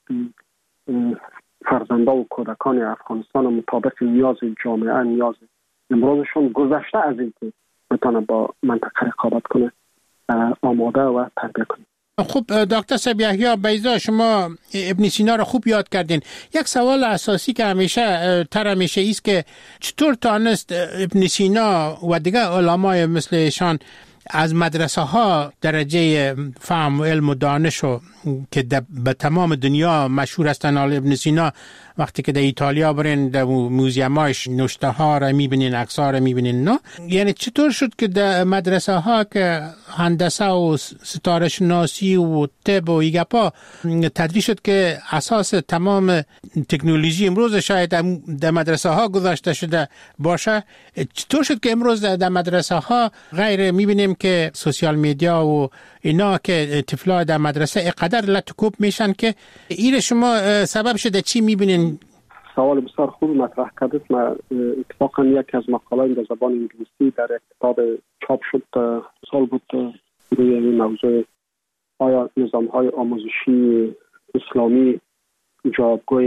فرزنده و کودکان افغانستان مطابق نیاز جامعه، نیاز امروزشون گذشته از این که بتونه با منطقه رقابت کنه آماده و تربیت کنه. خب دکتر صاحب یحیی بیضا، شما ابن سینا رو خوب یاد کردین. یک سوال اساسی که همیشه است که چطور تانست ابن سینا و دیگر علمای مثل ایشان از مدرسه ها درجه فهم و علم و دانش که به تمام دنیا مشهور هستن. ابن سینا وقتی که در ایتالیا برین در موزیماش نوشته ها را میبینین، عکس‌ها را میبینین. نه یعنی چطور شد که در مدرسه ها که هندسه و ستاره شناسی و طب و ایگپا تدریس شد که اساس تمام تکنولوژی امروز شاید در مدرسه ها گذاشته شده باشه، چطور شد که امروز در مدرسه ها غیر میبینیم که سوشال میدیا و اینا که طفلا در مدرسه اقدر لطکوب میشن که این شما سبب شده چی میبینین؟ سوال بسیار خوب مطرح کردید. من اتفاقا یکی از مقاله‌ام در زبان انگلیسی در یک کتاب چاپ شد سال بود روی این موضوع آیا نظام‌های آموزشی اسلامی جایگاه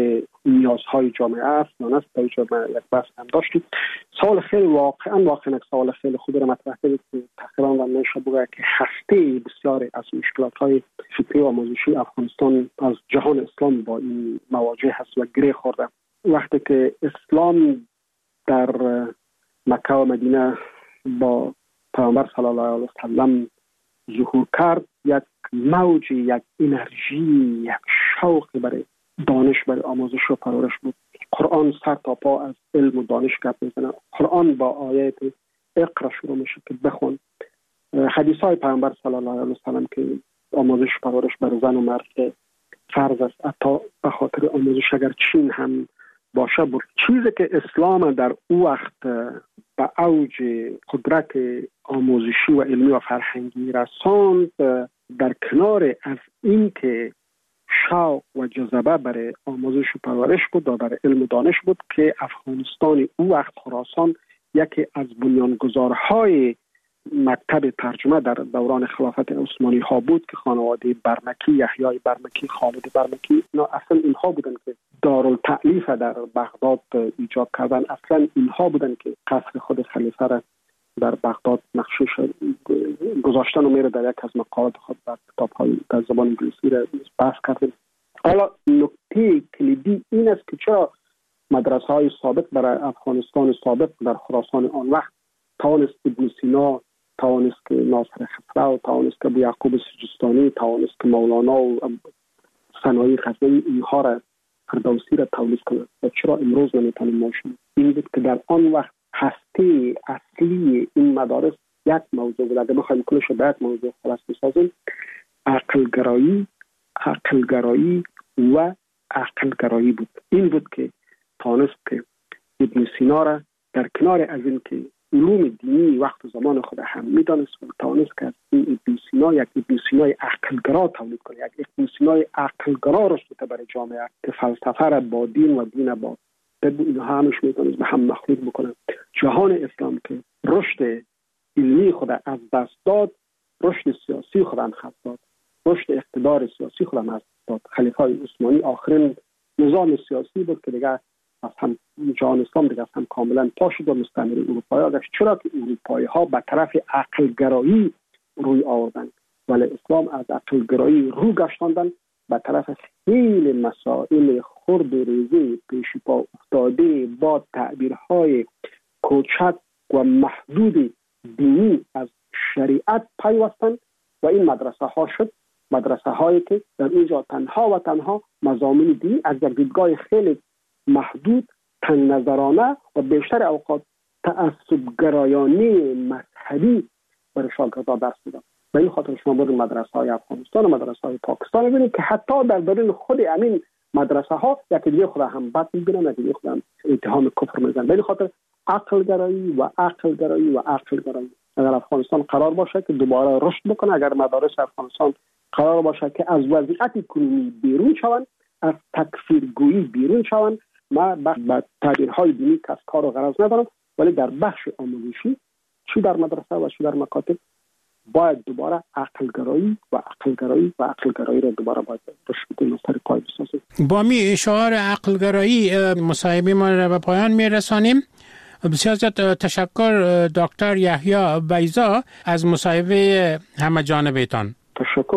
نیازهای جامعه است یا نه در جامعه یک بحث هم داشتیم. سوال خیلی واقعا سوال خیلی خوبی را مطرح کردید که تقریبا میشه بگه که هسته بسیاری از مشکلات‌های فکری و آموزشی افغانستان از جهان اسلام با این مواجه هست و گره خورده. وقتی که اسلام در مکه و مدینه با پیامبر صلی الله علیه و سلم ظهور کرد، یک موج، یک انرژی، یک شوق برای دانش، برای آموزش و پرورش بود. قرآن سر تا پا از علم و دانش گپ میزنه. قرآن با آیات اقرا شروع میشه که بخون. حدیث های پیامبر صلی الله علیه و سلم که آموزش و پرورش بر زن و مرد فرض است، حتی به خاطر آموزش اگر چین هم باشه بود. چیزی که اسلام در او وقت به اوج قدرت آموزشی و علمی و فرهنگی رساند، در کنار از این که شوق و جذبه برای آموزش و پرورش بود و برای علم و دانش بود که افغانستان او وقت خراسان یکی از بنیانگذارهای مکتب ترجمه در دوران خلافت عثمانی ها بود که خانواده برمکی، یحیی برمکی، خالد برمکی، اینا اصلا اینها بودن که دارالتألیف در بغداد ایجاد کردن. اصلا اینها بودن که قصر خود خلیفه را در بغداد نقشش گذاشتن و میره در یک از مقالات خود در کتاب‌های در زبان انگلیسی را بحث کردن. حالا نکته کلیدی این است که چرا مدرسه‌های سابق برای افغانستان سابق در خراسان آن وقت توانست ابن سینا، توانست که ناصر خسرو، توانست که ابو یعقوب سجستانی، توانست که مولانا و ثنایی غزنوی اینها را فردوسی را تولید کنند و چرا امروز نمیتونیم ماشین؟ این بود که در آن وقت هسته اصلی این مدارس یک موضوع بود. اگر بخوایم کلش به یک موضوع خلاص بسازیم، عقلگرایی و عقلگرایی بود. این بود که توانست که ابن سینا را در کنار از این که علوم دینی وقت و زمان خود هم میدانست و توانست که این ابن سینا یک ابن سینای عقلگرا تولید کنه، یک ابن سینای عقلگرا رشد بده برای جامعه که فلسفه را با دین و دین با اینها همش میتونست به هم مخلوط بکنه. جهان اسلام که رشد علمی خود از دست داد، رشد سیاسی خود هم خط داد، رشد اقتدار سیاسی خود هم از داد. خلیفه عثمانی آخرین نظام سیاسی بود که دیگه از هم جهان اسلام دیگه از هم کاملا پاشید و مستعمره اروپایی گشت. چرا که اروپایی ها به طرف عقلگرایی روی آوردن ولی اسلام از عقلگرایی رو گشتاندن به طرف خیلی مسائل خرد و ریزی پیش پا افتاده با تعبیرهای کوچک و محدود دینی از شریعت پیوستن و این مدرسه ها شد مدرسه هایی که در اینجا تنها و تنها مضامین دینی از یک دیدگاه خیلی محدود، تنگ نظرانه و بیشتر اوقات تعصب گرایانه مذهبی برای شاگردان درس میدن. و این خاطر شما برید مدرسه های افغانستان و مدرسه های پاکستان ببینید که حتی در درون خود امین مدرسه ها یکی دیگه خود هم بد میبینن، یکی دیگه خود هم اتهام کفر میزنن. به این خاطر عقلگرایی و عقلگرایی و عقلگرایی. اگر افغانستان قرار باشه که دوباره رشد بکنه، اگر مدارس افغانستان قرار باشه که از وضعیت کنونی بیرون شوند، از تکفیرگویی بیرون شوند، ما با تعبیرهای دینی کس کار و غرض ندارم، ولی در بخش آموزشی چی در مدرسه و چی در مکاتب باید دوباره عقلگرایی و عقلگرایی و عقلگرایی را دوباره باید رشد بدیم و سر پای بسازیم. با می شعار عقلگرایی مصاحبه ما را به پایان میرسانیم. بسیار زیاد تشکر دکتر یحیی بیضا از مصاحبه همه جانبه‌تان. تشکر.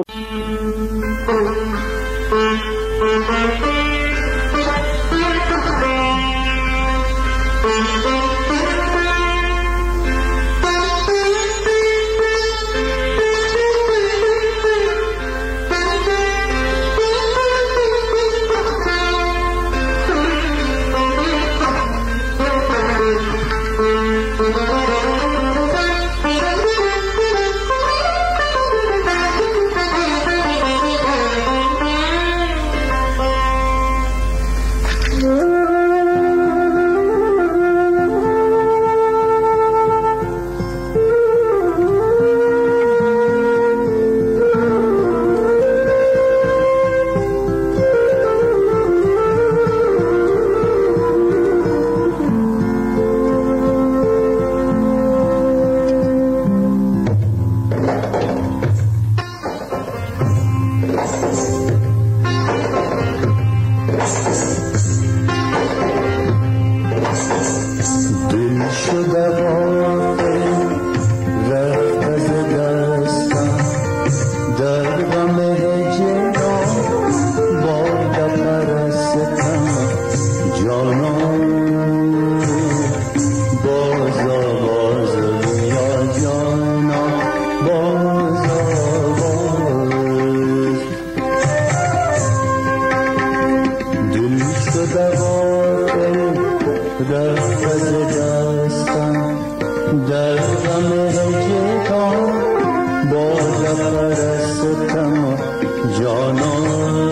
غافل رفت از دستم در غم هجران باز پرستم جانان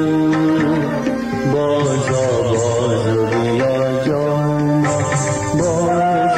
باز بیا جان باز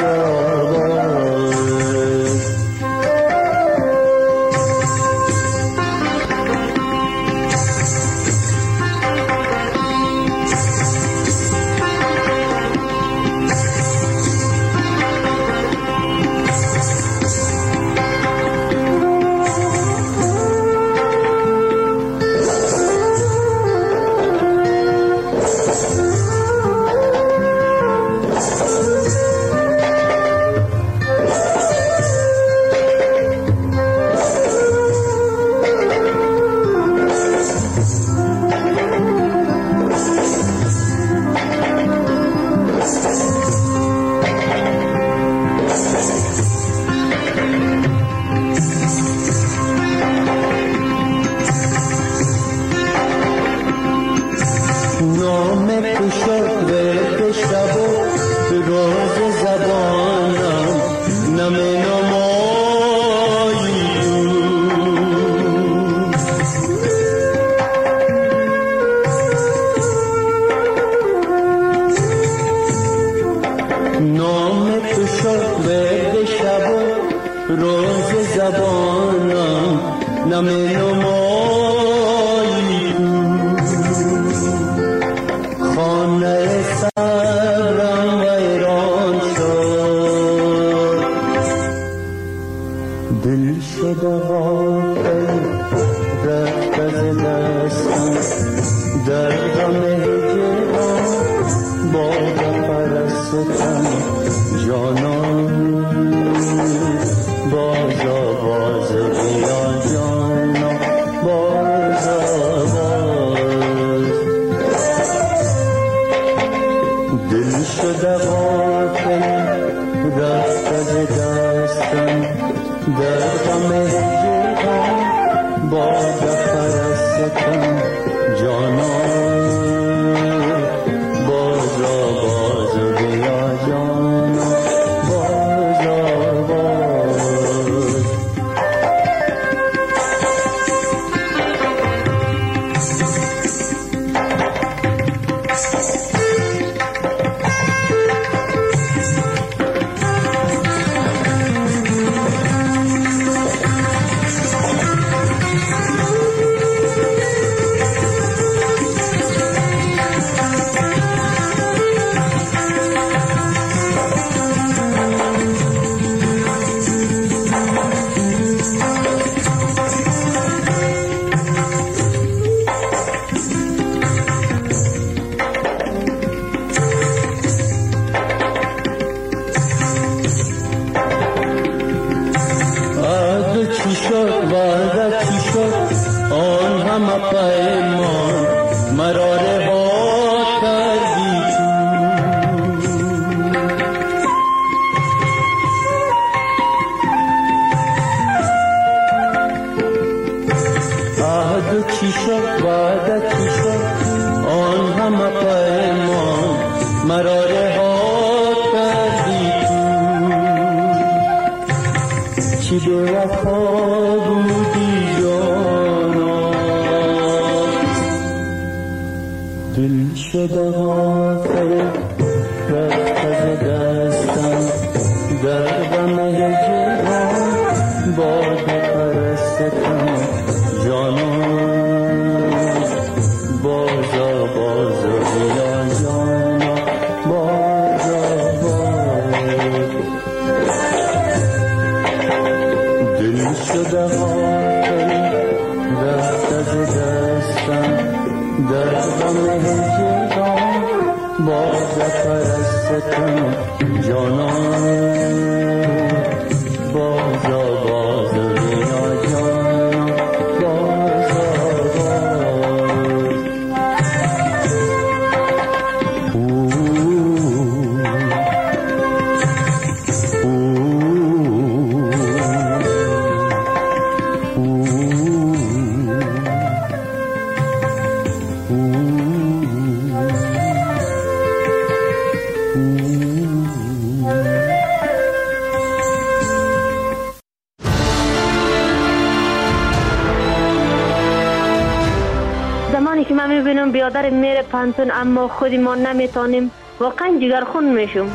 بیادر میره پانتون اما خودی ما نمیتونیم، واقعا جگرخون میشم.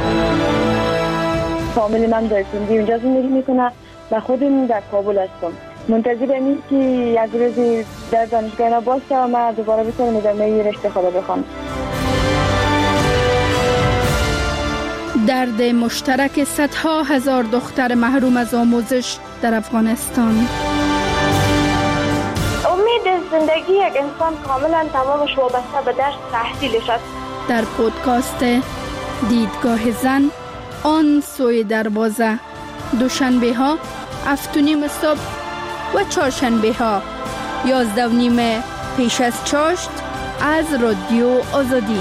فامیلی من در سندی اونجا زندگی میکنه و خودم در کابل هستم. منتظر امید که یک روزی در دانشگاه باشه و من دوباره بتونم ادامه رشته خود بخوام. درد مشترک صدها هزار دختر محروم از آموزش در افغانستان. امید زندگی یک انسان کاملا تمامش وابسته به درس تحصیلش است. در پودکاست دیدگاه زن آن سوی دروازه، دوشنبه ها 7:30 صبح و چهارشنبه ها 11:30 پیش از چاشت از رادیو آزادی.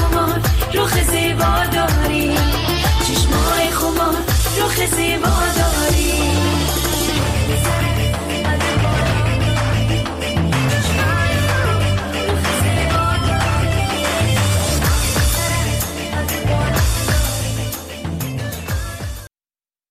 زیبا داری، چشمای خمار رخ زیبا داری.